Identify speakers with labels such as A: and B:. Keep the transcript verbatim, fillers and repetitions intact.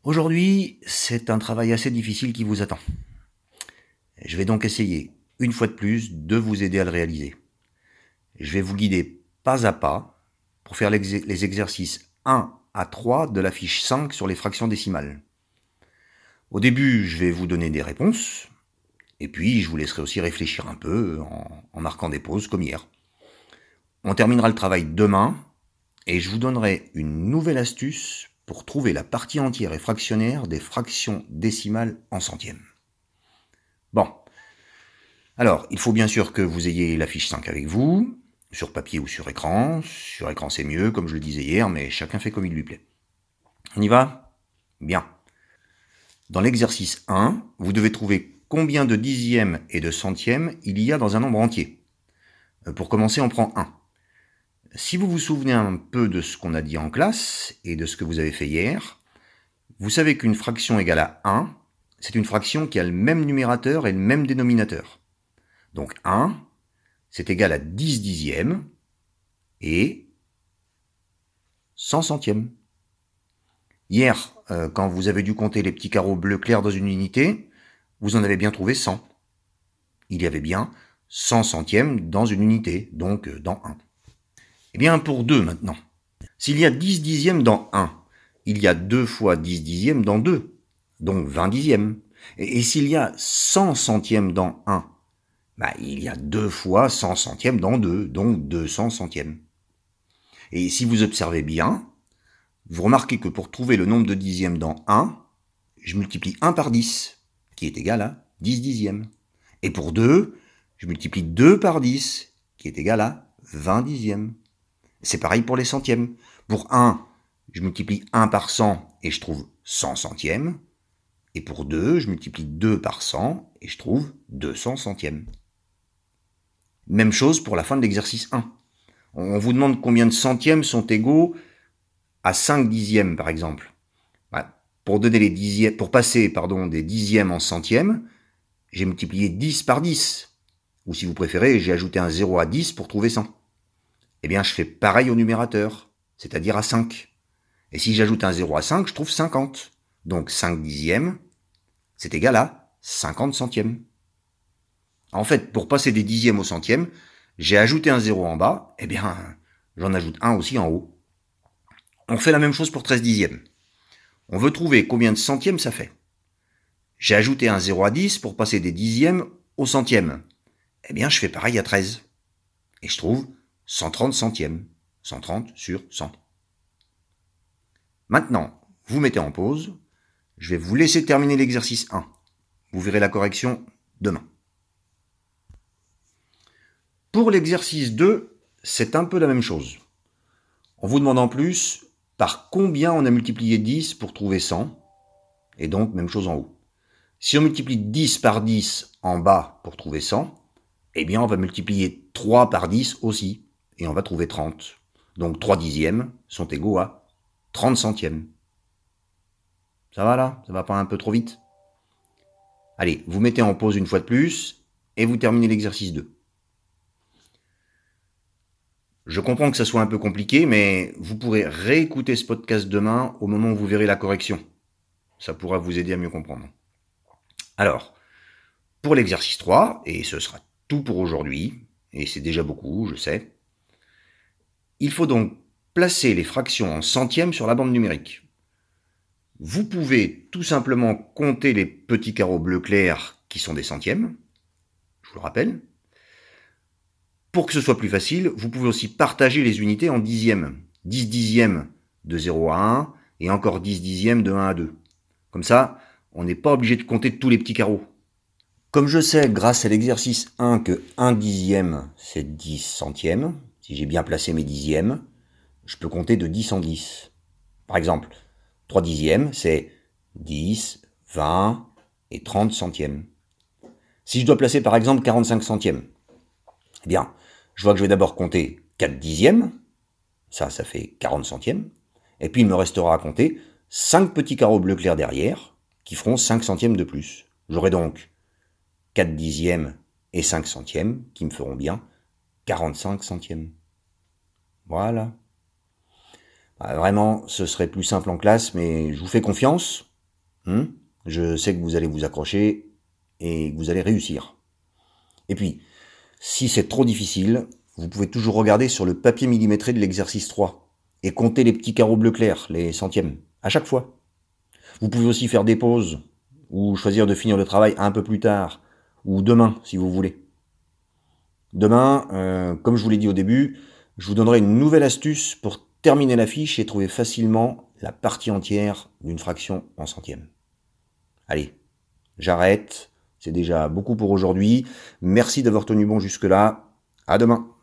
A: Aujourd'hui, c'est un travail assez difficile qui vous attend. Je vais donc essayer, une fois de plus, de vous aider à le réaliser. Je vais vous guider pas à pas pour faire l'exé- les exercices un à trois de la fiche cinq sur les fractions décimales. Au début, je vais vous donner des réponses, et puis je vous laisserai aussi réfléchir un peu en, en marquant des pauses comme hier. On terminera le travail demain, et je vous donnerai une nouvelle astuce pour trouver la partie entière et fractionnaire des fractions décimales en centièmes. Bon, alors, il faut bien sûr que vous ayez la fiche cinq avec vous, sur papier ou sur écran. Sur écran, c'est mieux, comme je le disais hier, mais chacun fait comme il lui plaît. On y va ? Bien. Dans l'exercice un, vous devez trouver combien de dixièmes et de centièmes il y a dans un nombre entier. Pour commencer, on prend un. Si vous vous souvenez un peu de ce qu'on a dit en classe et de ce que vous avez fait hier, vous savez qu'une fraction égale à un, c'est une fraction qui a le même numérateur et le même dénominateur. Donc un, c'est égal à dix dixièmes et cent centièmes. Hier, euh, quand vous avez dû compter les petits carreaux bleu clair dans une unité, vous en avez bien trouvé cent. Il y avait bien cent centièmes dans une unité, donc euh, dans un. Eh bien, pour deux maintenant. S'il y a dix dixièmes dans un, il y a deux fois dix dixièmes dans deux, donc vingt dixièmes. Et, et s'il y a cent centièmes dans un, bah, il y a deux fois cent centièmes dans deux, donc deux cents centièmes. Et si vous observez bien, vous remarquez que pour trouver le nombre de dixièmes dans un, je multiplie un par dix, qui est égal à dix dixièmes. Et pour deux, je multiplie deux par dix, qui est égal à vingt dixièmes. C'est pareil pour les centièmes. Pour un, je multiplie un par cent et je trouve cent centièmes. Et pour deux, je multiplie deux par cent et je trouve deux cents centièmes. Même chose pour la fin de l'exercice un. On vous demande combien de centièmes sont égaux à cinq dixièmes, par exemple. Bah, pour, donner les dixièmes, pour passer pardon, des dixièmes en centièmes, j'ai multiplié dix par dix. Ou si vous préférez, j'ai ajouté un zéro à dix pour trouver cent. Eh bien, je fais pareil au numérateur, c'est-à-dire à cinq. Et si j'ajoute un zéro à cinq, je trouve cinquante. Donc cinq dixièmes, c'est égal à cinquante centièmes. En fait, pour passer des dixièmes au centième, j'ai ajouté un zéro en bas, eh bien, j'en ajoute un aussi en haut. On fait la même chose pour treize dixièmes. On veut trouver combien de centièmes ça fait. J'ai ajouté un zéro à dix pour passer des dixièmes au centième. Eh bien, je fais pareil à treize. Et je trouve cent trente centièmes. cent trente sur cent. Maintenant, vous mettez en pause. Je vais vous laisser terminer l'exercice un. Vous verrez la correction demain. Pour l'exercice deux, c'est un peu la même chose. On vous demande en plus par combien on a multiplié dix pour trouver cent, et donc même chose en haut. Si on multiplie dix par dix en bas pour trouver cent, eh bien on va multiplier trois par dix aussi, et on va trouver trente. Donc trois dixièmes sont égaux à trente centièmes. Ça va là? Ça va pas un peu trop vite? Allez, vous mettez en pause une fois de plus, et vous terminez l'exercice deux. Je comprends que ça soit un peu compliqué, mais vous pourrez réécouter ce podcast demain au moment où vous verrez la correction. Ça pourra vous aider à mieux comprendre. Alors, pour l'exercice trois, et ce sera tout pour aujourd'hui, et c'est déjà beaucoup, je sais, il faut donc placer les fractions en centièmes sur la bande numérique. Vous pouvez tout simplement compter les petits carreaux bleu clair qui sont des centièmes, je vous le rappelle. Pour que ce soit plus facile, vous pouvez aussi partager les unités en dixièmes. dix dixièmes de zéro à un et encore dix dixièmes de un à deux. Comme ça, on n'est pas obligé de compter tous les petits carreaux. Comme je sais grâce à l'exercice un que un dixième c'est dix centièmes, si j'ai bien placé mes dixièmes, je peux compter de dix en dix. Par exemple, trois dixièmes c'est dix, vingt et trente centièmes. Si je dois placer par exemple quarante-cinq centièmes, eh bien, je vois que je vais d'abord compter quatre dixièmes, ça, ça fait quarante centièmes, et puis il me restera à compter cinq petits carreaux bleu clair derrière, qui feront cinq centièmes de plus. J'aurai donc quatre dixièmes et cinq centièmes, qui me feront bien quarante-cinq centièmes. Voilà. Vraiment, ce serait plus simple en classe, mais je vous fais confiance, Hum Je sais que vous allez vous accrocher et que vous allez réussir. Et puis, si c'est trop difficile, vous pouvez toujours regarder sur le papier millimétré de l'exercice trois et compter les petits carreaux bleu clair, les centièmes, à chaque fois. Vous pouvez aussi faire des pauses ou choisir de finir le travail un peu plus tard ou demain si vous voulez. Demain, euh, comme je vous l'ai dit au début, je vous donnerai une nouvelle astuce pour terminer la fiche et trouver facilement la partie entière d'une fraction en centième. Allez, j'arrête, c'est déjà beaucoup pour aujourd'hui. Merci d'avoir tenu bon jusque-là. À demain.